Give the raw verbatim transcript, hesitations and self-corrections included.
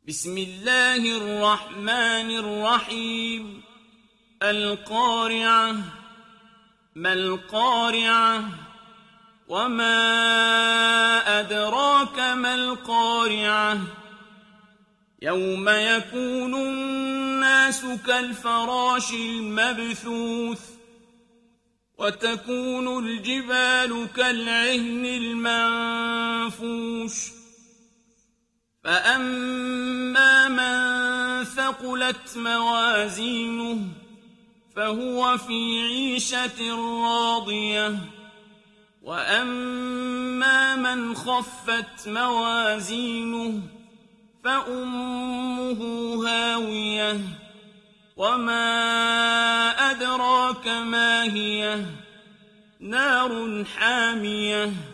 بسم الله الرحمن الرحيم القارعة ما القارعة وما أدراك ما القارعة يوم يكون الناس كالفراش المبثوث وتكون الجبال كالعهن المنفوش فأما من ثقلت موازينه فهو في عيشة راضية وأما من خفت موازينه فأمه هاوية وما أدراك ما هي نار حامية